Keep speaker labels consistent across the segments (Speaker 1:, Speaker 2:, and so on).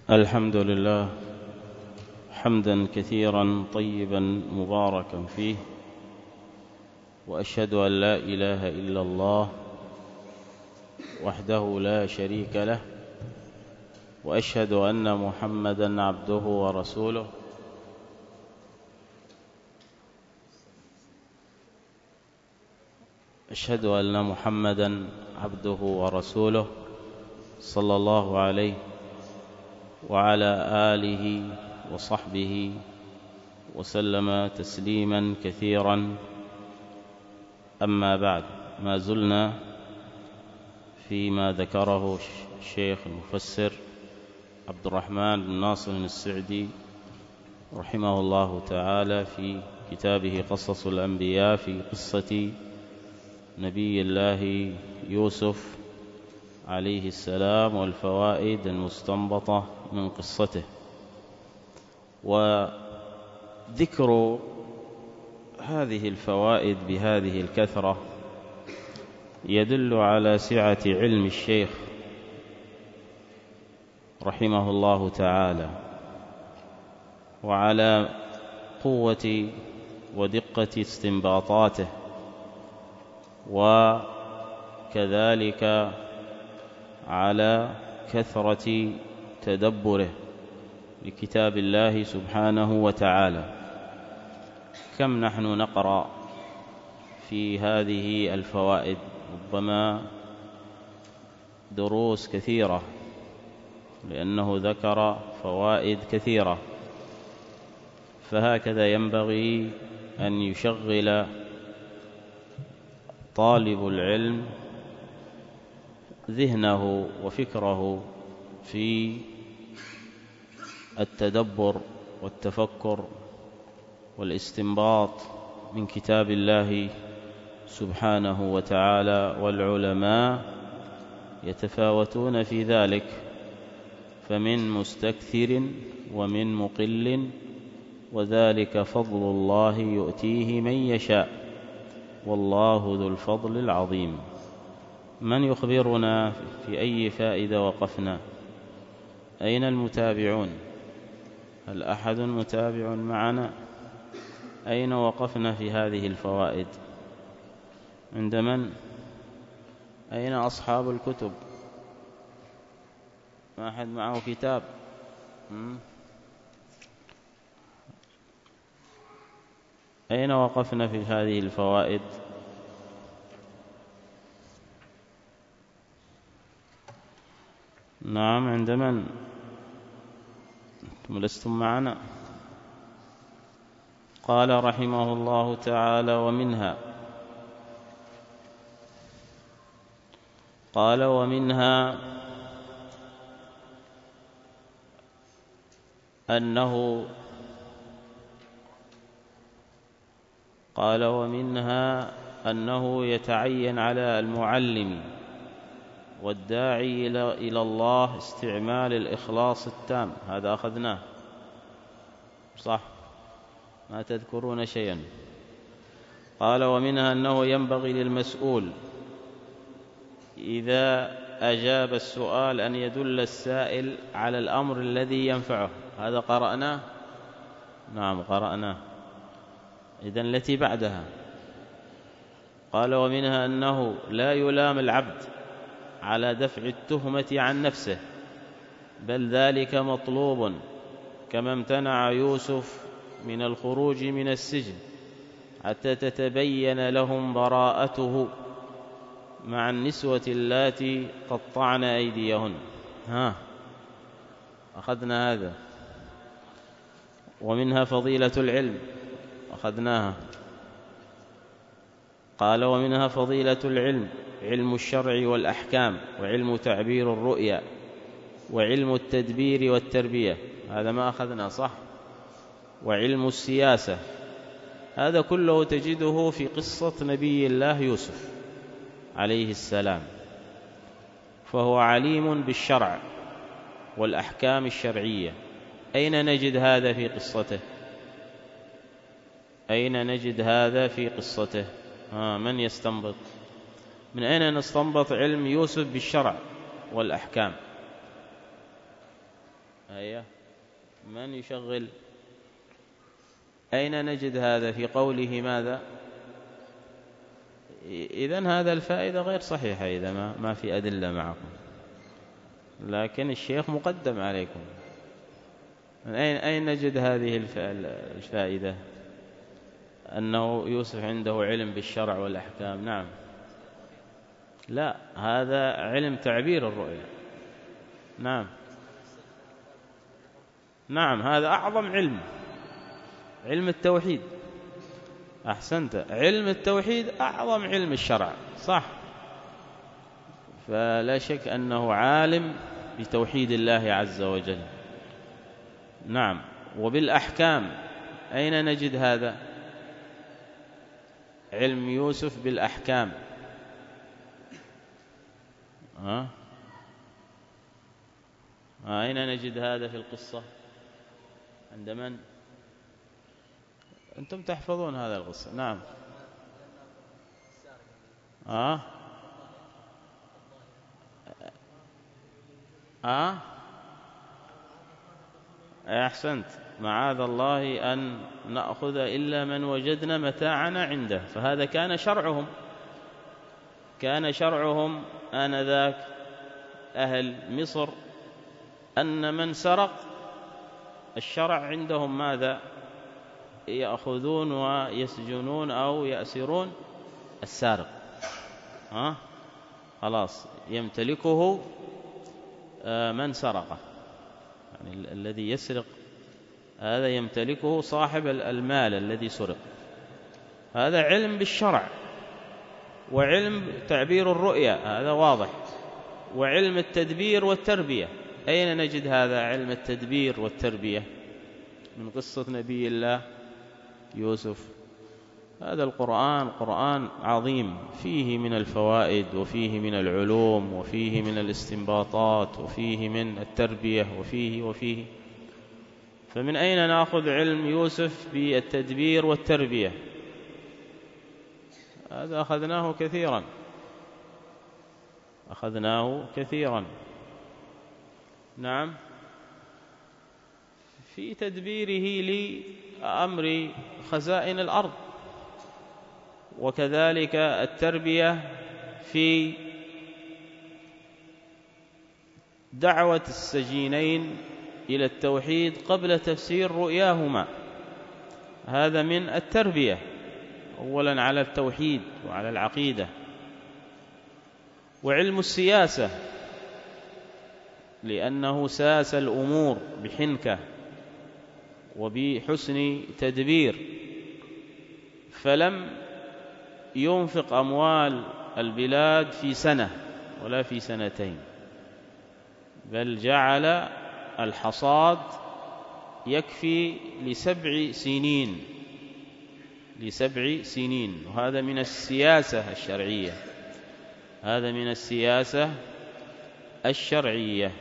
Speaker 1: الحمد لله حمدا كثيرا طيبا مباركا فيه، وأشهد أن لا إله إلا الله وحده لا شريك له، وأشهد أن محمدا عبده ورسوله. أشهد أن محمدا عبده ورسوله صلى الله عليه وعلى آله وصحبه وسلم تسليما كثيرا. أما بعد، ما زلنا فيما ذكره الشيخ المفسر عبد الرحمن بن ناصر السعدي رحمه الله تعالى في كتابه قصص الأنبياء، في قصة نبي الله يوسف عليه السلام والفوائد المستنبطة من قصته. وذكر هذه الفوائد بهذه الكثرة يدل على سعة علم الشيخ رحمه الله تعالى، وعلى قوة ودقة استنباطاته، وكذلك على كثرة تدبره لكتاب الله سبحانه وتعالى. كم نحن نقرأ في هذه الفوائد، ربما دروس كثيرة، لأنه ذكر فوائد كثيرة. فهكذا ينبغي أن يشغل طالب العلم ذهنه وفكره في التدبر والتفكر والاستنباط من كتاب الله سبحانه وتعالى. والعلماء يتفاوتون في ذلك، فمن مستكثر ومن مقل، وذلك فضل الله يؤتيه من يشاء، والله ذو الفضل العظيم. من يخبرنا في أي فائدة وقفنا؟ أين المتابعون؟ هل أحد متابع معنا؟ أين وقفنا في هذه الفوائد؟ عند من؟ أين أصحاب الكتب؟ ما أحد معه كتاب؟ أين وقفنا في هذه الفوائد؟ نعم، عند من؟ أنتم لستم معنا. قال رحمه الله تعالى: ومنها أنه يتعين على المعلم والداعي إلى الله استعمال الإخلاص التام. هذا أخذناه صح؟ ما تذكرون شيئا. قال: ومنها أنه ينبغي للمسؤول إذا أجاب السؤال أن يدل السائل على الأمر الذي ينفعه. هذا قرأناه؟ نعم قرأناه. إذن التي بعدها قال: ومنها أنه لا يلام العبد على دفع التهمة عن نفسه، بل ذلك مطلوب، كما امتنع يوسف من الخروج من السجن حتى تتبين لهم براءته مع النسوة اللاتي قطعن أيديهن. أخذنا هذا. ومنها فضيلة العلم، أخذناها. قال: ومنها فضيلة العلم، علم الشرع والأحكام، وعلم تعبير الرؤيا، وعلم التدبير والتربية. هذا ما أخذنا صح؟ وعلم السياسة. هذا كله تجده في قصة نبي الله يوسف عليه السلام، فهو عليم بالشرع والأحكام الشرعية. أين نجد هذا في قصته؟ أين نجد هذا في قصته؟ من يستنبط؟ من أين نستنبط علم يوسف بالشرع والأحكام؟ هيا من يشغل؟ أين نجد هذا في قوله ماذا؟ إذن هذا الفائدة غير صحيحة إذا ما في أدلة معكم، لكن الشيخ مقدم عليكم. أين نجد هذه الفائدة أنه يوسف عنده علم بالشرع والأحكام؟ نعم، لا، هذا علم تعبير الرؤيا. نعم نعم، هذا أعظم علم، علم التوحيد. أحسنت، علم التوحيد أعظم علم الشرع، صح. فلا شك أنه عالم بتوحيد الله عز وجل. نعم، وبالأحكام أين نجد هذا؟ علم يوسف بالأحكام. أين نجد هذا في القصة؟ عند من؟ أنتم تحفظون هذا القصة. نعم. أحسنت، معاذ الله أن نأخذ إلا من وجدنا متاعنا عنده. فهذا كان شرعهم آنذاك أهل مصر أن من سرق الشرع عندهم ماذا؟ يأخذون ويسجنون أو يأسرون السارق. خلاص يمتلكه من سرقه، يعني الذي يسرق هذا يمتلكه صاحب المال الذي سرق. هذا علم بالشرع، وعلم تعبير الرؤيا، هذا واضح، وعلم التدبير والتربية. أين نجد هذا علم التدبير والتربية؟ من قصة نبي الله يوسف. هذا قرآن عظيم، فيه من الفوائد وفيه من العلوم وفيه من الاستنباطات وفيه من التربية وفيه. فمن أين نأخذ علم يوسف بالتدبير والتربية؟ هذا أخذناه كثيرا. نعم، في تدبيره لأمر خزائن الأرض، وكذلك التربية في دعوة السجينين إلى التوحيد قبل تفسير رؤياهما. هذا من التربية أولا على التوحيد وعلى العقيدة. وعلم السياسة، لأنه ساس الأمور بحنكة وبحسن تدبير، فلم ينفق أموال البلاد في سنة ولا في سنتين، بل جعل الحصاد يكفي ل7 سنين. وهذا من السياسة الشرعية.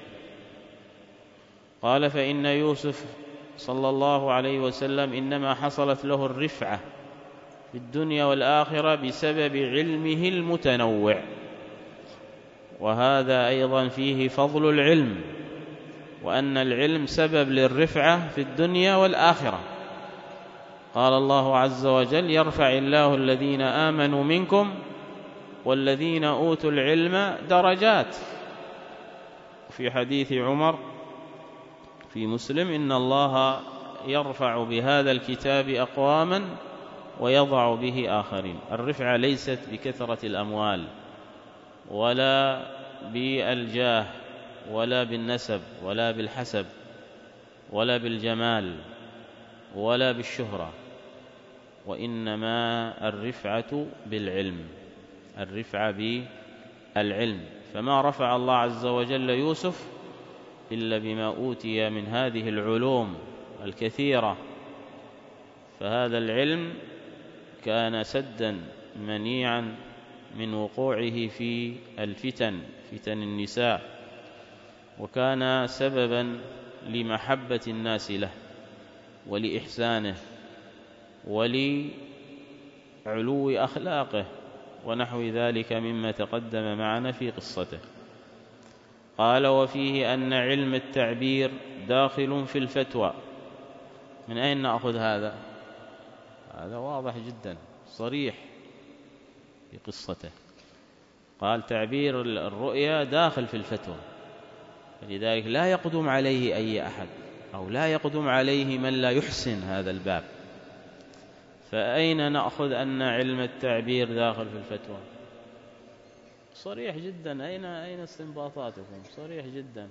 Speaker 1: قال: فإن يوسف صلى الله عليه وسلم إنما حصلت له الرفعة في الدنيا والآخرة بسبب علمه المتنوع. وهذا أيضا فيه فضل العلم، وأن العلم سبب للرفعة في الدنيا والآخرة. قال الله عز وجل: يرفع الله الذين آمنوا منكم والذين أوتوا العلم درجات. في حديث عمر في مسلم: إن الله يرفع بهذا الكتاب أقواما ويضع به آخرين. الرفعة ليست بكثرة الأموال ولا بالجاه ولا بالنسب ولا بالحسب ولا بالجمال ولا بالشهرة، وإنما الرفعة بالعلم. فما رفع الله عز وجل يوسف إلا بما أوتي من هذه العلوم الكثيرة. فهذا العلم كان سدا منيعا من وقوعه في فتن النساء، وكان سببا لمحبة الناس له ولإحسانه ولعلو أخلاقه ونحو ذلك مما تقدم معنا في قصته. قال: وفيه أن علم التعبير داخل في الفتوى. من أين نأخذ هذا؟ هذا واضح جدا صريح في قصته، قال تعبير الرؤيا داخل في الفتوى، فلذلك لا يقدم عليه أي أحد، أو لا يقدم عليه من لا يحسن هذا الباب. فأين نأخذ أن علم التعبير داخل في الفتوى؟ صريح جدا. أين استنباطاتكم؟ صريح جدا.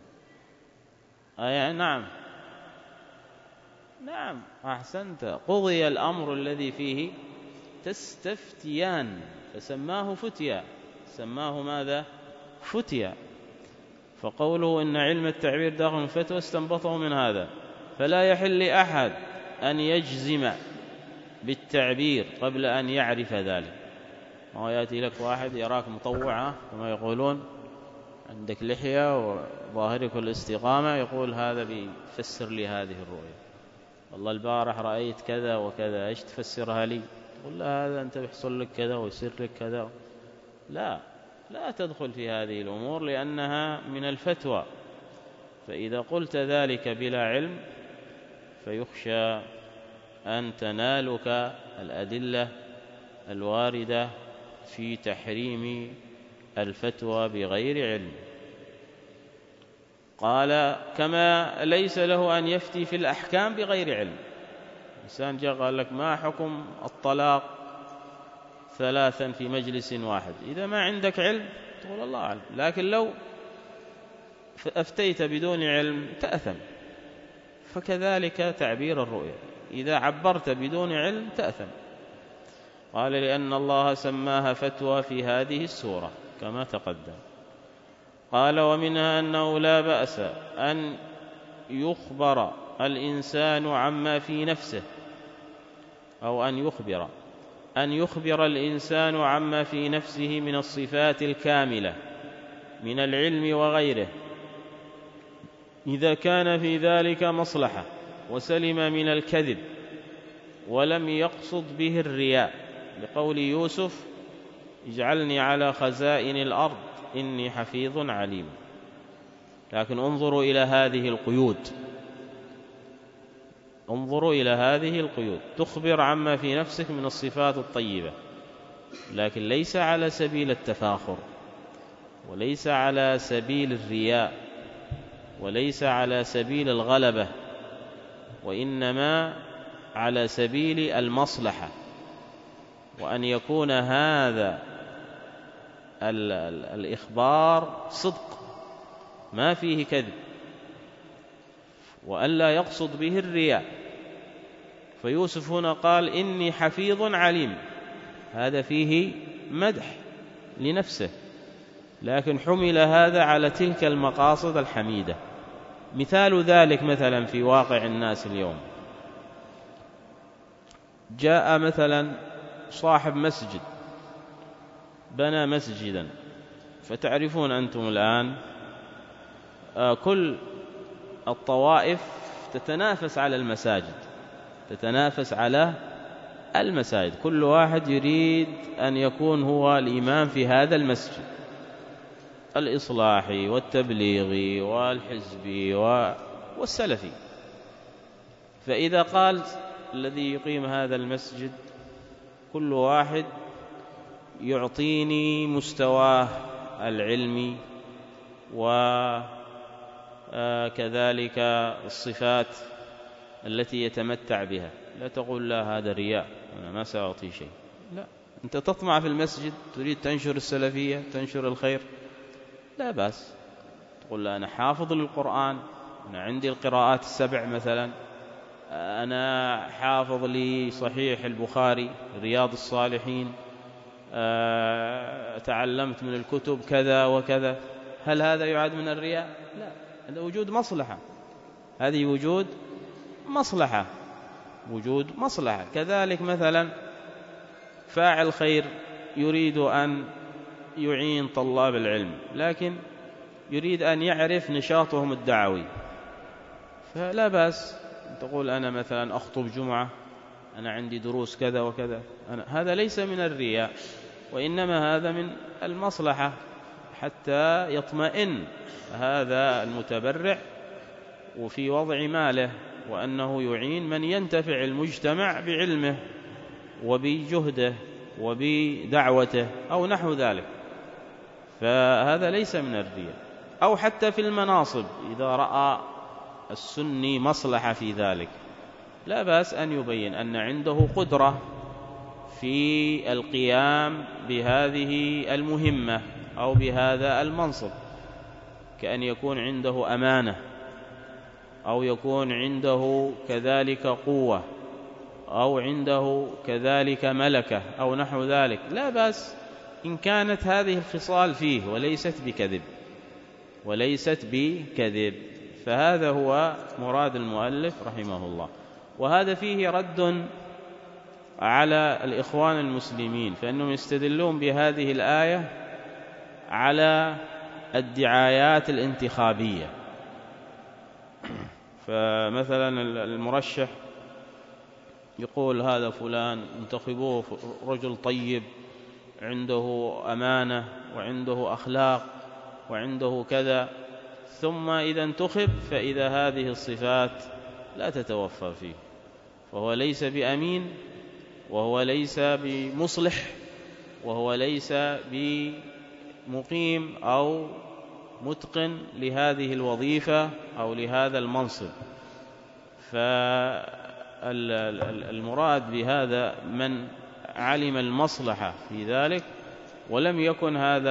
Speaker 1: نعم أحسنت. قضي الأمر الذي فيه تستفتيان فسماه فتيا، سماه ماذا؟ فتيا. فقوله إن علم التعبير داخل الفتوى استنبطه من هذا. فلا يحل لأحد أن يجزم بالتعبير قبل أن يعرف ذلك. ما يأتي لك واحد يراك مطوعة كما يقولون، عندك لحية وظاهرك الاستقامة، يقول هذا بيفسر لي هذه الرؤية، والله البارح رأيت كذا وكذا، إيش تفسرها لي؟ تقول لا هذا أنت بيحصل لك كذا ويصير لك كذا. لا تدخل في هذه الأمور لأنها من الفتوى. فإذا قلت ذلك بلا علم فيخشى أن تنالك الأدلة الواردة في تحريم الفتوى بغير علم. قال كما ليس له أن يفتي في الأحكام بغير علم. إنسان جاء قال لك ما حكم الطلاق 3 في مجلس واحد، إذا ما عندك علم تقول الله أعلم، لكن لو أفتيت بدون علم تأثم. فكذلك تعبير الرؤيا، إذا عبرت بدون علم تأثم. قال لأن الله سماها فتوى في هذه السورة كما تقدم. قال ومنها أنه لا بأس أن يخبر الإنسان عما في نفسه، أو أن يخبر الإنسان عما في نفسه من الصفات الكاملة من العلم وغيره، إذا كان في ذلك مصلحة وسلم من الكذب ولم يقصد به الرياء، لقول يوسف اجعلني على خزائن الأرض إني حفيظ عليم. لكن انظروا إلى هذه القيود، تخبر عما في نفسك من الصفات الطيبة، لكن ليس على سبيل التفاخر، وليس على سبيل الرياء، وليس على سبيل الغلبة، وإنما على سبيل المصلحة، وأن يكون هذا الإخبار صدق ما فيه كذب، وأن لا يقصد به الرياء. فيوسف هنا قال إني حفيظ عليم، هذا فيه مدح لنفسه، لكن حمل هذا على تلك المقاصد الحميدة. مثال ذلك مثلا في واقع الناس اليوم، جاء مثلا صاحب مسجد بنى مسجدا، فتعرفون أنتم الآن كل الطوائف تتنافس على المساجد، كل واحد يريد أن يكون هو الإمام في هذا المسجد، الإصلاحي والتبليغي والحزبي والسلفي. فإذا قال الذي يقيم هذا المسجد كل واحد يعطيني مستواه العلمي وكذلك الصفات التي يتمتع بها، لا تقول لا هذا رياء أنا ما سأعطي شيء، لا، أنت تطمع في المسجد، تريد تنشر السلفية، تنشر الخير، لا بأس، تقول لا أنا حافظ للقرآن، أنا عندي القراءات 7 مثلا، أنا حافظ لي صحيح البخاري، رياض الصالحين، تعلمت من الكتب كذا وكذا. هل هذا يعد من الرياء؟ لا، هذا وجود مصلحة، هذه وجود مصلحة. كذلك مثلا فاعل خير يريد أن يعين طلاب العلم، لكن يريد أن يعرف نشاطهم الدعوي، فلا بأس تقول أنا مثلا أخطب جمعة، أنا عندي دروس كذا وكذا، هذا ليس من الرياء، وإنما هذا من المصلحة، حتى يطمئن هذا المتبرع وفي وضع ماله، وأنه يعين من ينتفع المجتمع بعلمه وبجهده وبدعوته أو نحو ذلك، فهذا ليس من الرياء. أو حتى في المناصب إذا رأى السني مصلحة في ذلك لا بأس أن يبين أن عنده قدرة في القيام بهذه المهمة أو بهذا المنصب، كأن يكون عنده أمانة أو يكون عنده كذلك قوة أو عنده كذلك ملكة أو نحو ذلك، لا بأس إن كانت هذه الخصال فيه وليست بكذب. فهذا هو مراد المؤلف رحمه الله. وهذا فيه رد على الإخوان المسلمين، فإنهم يستدلون بهذه الآية على الدعايات الانتخابية. فمثلا المرشح يقول هذا فلان انتخبوه رجل طيب عنده أمانة وعنده أخلاق وعنده كذا، ثم إذا انتخب فإذا هذه الصفات لا تتوفر فيه، فهو ليس بأمين، وهو ليس بمصلح، وهو ليس بمقيم أو متقن لهذه الوظيفة أو لهذا المنصب. فالمراد بهذا من علم المصلحة في ذلك ولم يكن هذا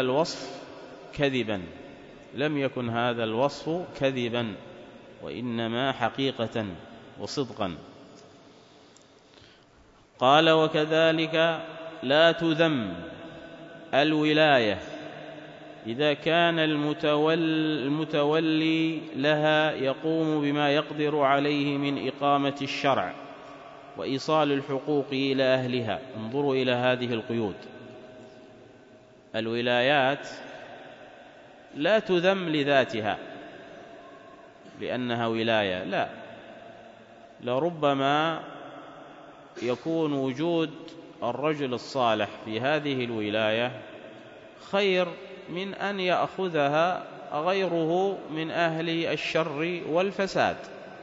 Speaker 1: الوصف كذبا، وإنما حقيقة وصدقا. قال وكذلك لا تذم الولاية إذا كان المتولي لها يقوم بما يقدر عليه من إقامة الشرع وإيصال الحقوق إلى أهلها. انظروا إلى هذه القيود. الولايات لا تذم لذاتها لأنها ولاية، لا، لربما يكون وجود الرجل الصالح في هذه الولاية خير من أن يأخذها غيره من أهل الشر والفساد.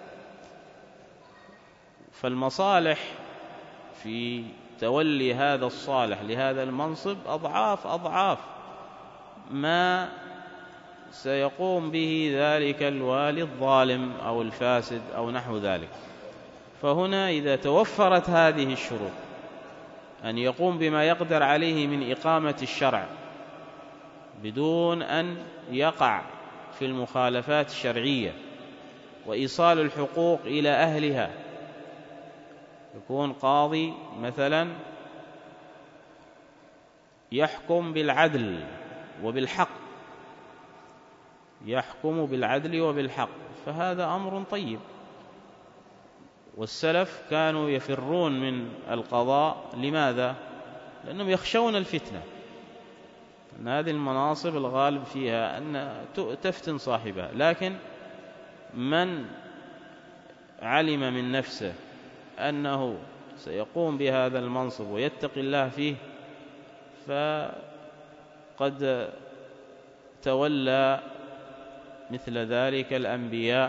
Speaker 1: فالمصالح في تولي هذا الصالح لهذا المنصب أضعاف ما سيقوم به ذلك الوالي الظالم أو الفاسد أو نحو ذلك. فهنا إذا توفرت هذه الشروط، أن يقوم بما يقدر عليه من إقامة الشرع بدون أن يقع في المخالفات الشرعية، وإيصال الحقوق إلى أهلها، يكون قاضي مثلا يحكم بالعدل وبالحق، فهذا أمر طيب. والسلف كانوا يفرون من القضاء، لماذا؟ لأنهم يخشون الفتنة، أن هذه المناصب الغالب فيها أن تفتن صاحبها. لكن من علم من نفسه أنه سيقوم بهذا المنصب ويتقي الله فيه، فقد تولى مثل ذلك الأنبياء،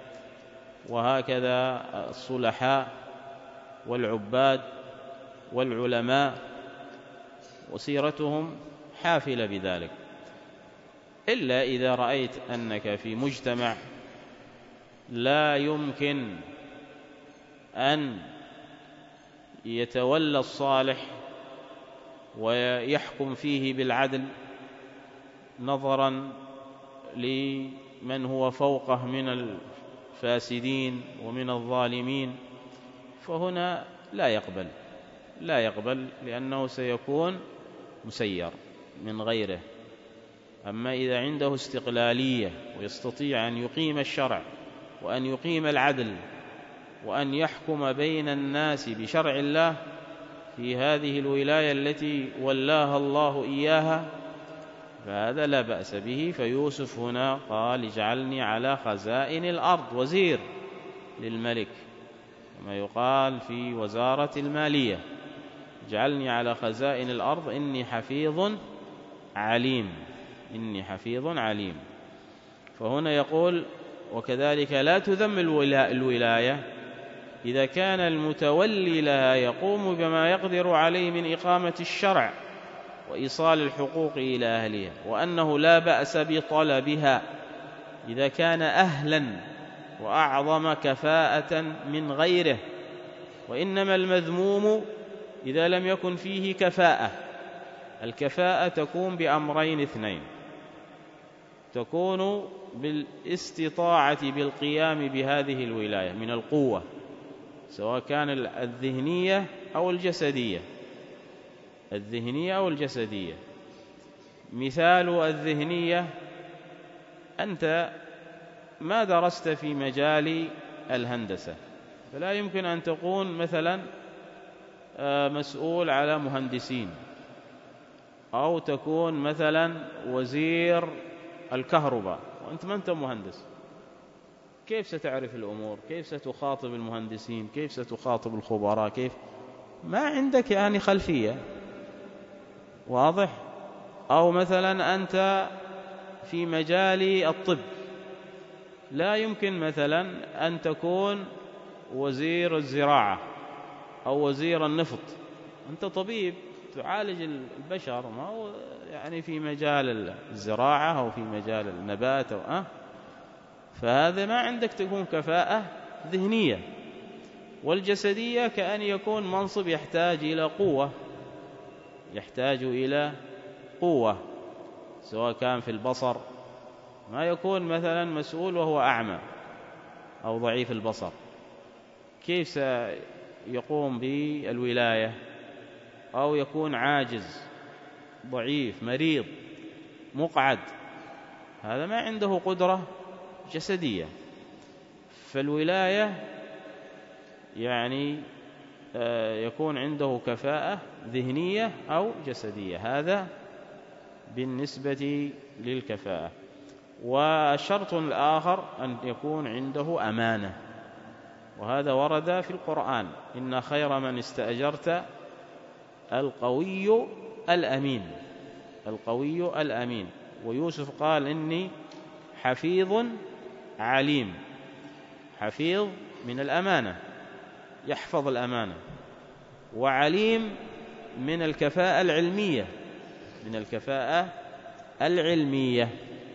Speaker 1: وهكذا الصلحاء والعباد والعلماء، وسيرتهم حافلة بذلك. إلا إذا رأيت أنك في مجتمع لا يمكن أن يتولى الصالح ويحكم فيه بالعدل نظرا لمن هو فوقه من الفاسدين ومن الظالمين، فهنا لا يقبل لأنه سيكون مسير من غيره. أما إذا عنده استقلالية ويستطيع أن يقيم الشرع وأن يقيم العدل وأن يحكم بين الناس بشرع الله في هذه الولاية التي ولاها الله إياها، فهذا لا بأس به. فيوسف هنا قال اجعلني على خزائن الأرض، وزير للملك، كما يقال في وزارة المالية، اجعلني على خزائن الأرض إني حفيظ عليم. فهنا يقول وكذلك لا تذم الولاية إذا كان المتولي لها يقوم بما يقدر عليه من إقامة الشرع وإيصال الحقوق إلى أهلها، وأنه لا بأس بطلبها إذا كان أهلا وأعظم كفاءة من غيره. وإنما المذموم إذا لم يكن فيه كفاءة. الكفاءة تكون بأمرين اثنين: تكون بالاستطاعة بالقيام بهذه الولاية من القوة، سواء كان الذهنية أو الجسدية. الذهنية أو الجسدية. مثال الذهنية: أنت ما درست في مجال الهندسة، فلا يمكن أن تكون مثلا مسؤول على مهندسين، أو تكون مثلا وزير الكهرباء وأنت ما أنت مهندس. كيف ستعرف الأمور؟ كيف ستخاطب المهندسين؟ كيف ستخاطب الخبراء؟ كيف؟ ما عندك يعني خلفية. واضح؟ أو مثلا أنت في مجال الطب، لا يمكن مثلا أن تكون وزير الزراعة أو وزير النفط. أنت طبيب تعالج البشر، ما هو يعني في مجال الزراعة أو في مجال النبات فهذا ما عندك تكون كفاءة ذهنية. والجسدية كأن يكون منصب يحتاج إلى قوة، يحتاج إلى قوة، سواء كان في البصر، ما يكون مثلا مسؤول وهو أعمى أو ضعيف البصر، كيف سيقوم بالولاية؟ أو يكون عاجز ضعيف مريض مقعد، هذا ما عنده قدرة جسدية. فالولاية يعني يكون عنده كفاءة ذهنية أو جسدية، هذا بالنسبة للكفاءة. والشرط الآخر أن يكون عنده أمانة، وهذا ورد في القرآن: إن خير من استأجرت القوي الأمين. القوي الأمين. ويوسف قال: إني حفيظ عليم. حفيظ من الأمانة، يحفظ الأمانة، وعليم من الكفاءة العلمية، من الكفاءة العلمية.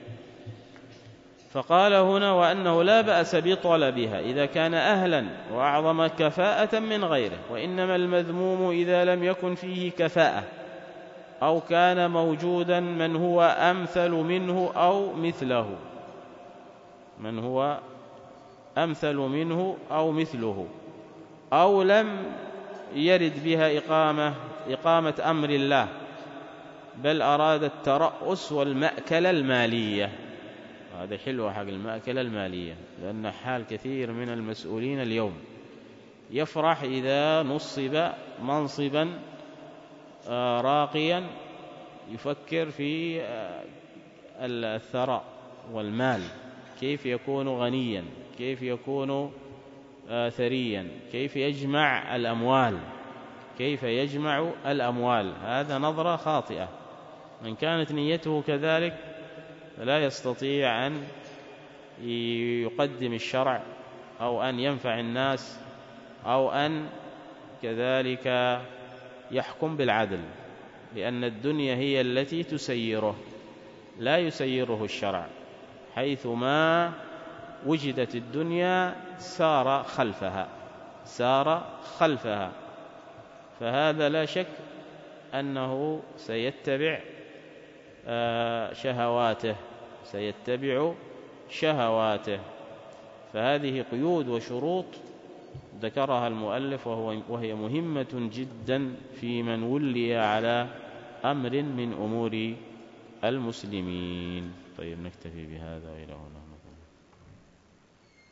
Speaker 1: فقال هنا: وأنه لا بأس بطلبها إذا كان أهلا وأعظم كفاءة من غيره، وإنما المذموم إذا لم يكن فيه كفاءة أو كان موجودا من هو أمثل منه أو مثله. من هو أمثل منه أو مثله، أو لم يرد بها إقامة أمر الله، بل أراد الترأس والمأكلة المالية. هذا حلو حق المأكلة المالية، لأن حال كثير من المسؤولين اليوم يفرح إذا نصب منصبا راقيا، يفكر في الثراء والمال، كيف يكون غنيا، كيف يكون ثريا، كيف يجمع الأموال، كيف يجمع الأموال. هذا نظرة خاطئة. من كانت نيته كذلك فلا يستطيع أن يقدم الشرع أو أن ينفع الناس أو أن كذلك يحكم بالعدل، لأن الدنيا هي التي تسيره، لا يسيره الشرع. حيث ما وجدت الدنيا سار خلفها. فهذا لا شك أنه سيتبع شهواته. فهذه قيود وشروط ذكرها المؤلف، وهي مهمة جدا في من ولي على أمر من أمور المسلمين. طيب، نكتفي بهذا وإلى هنا.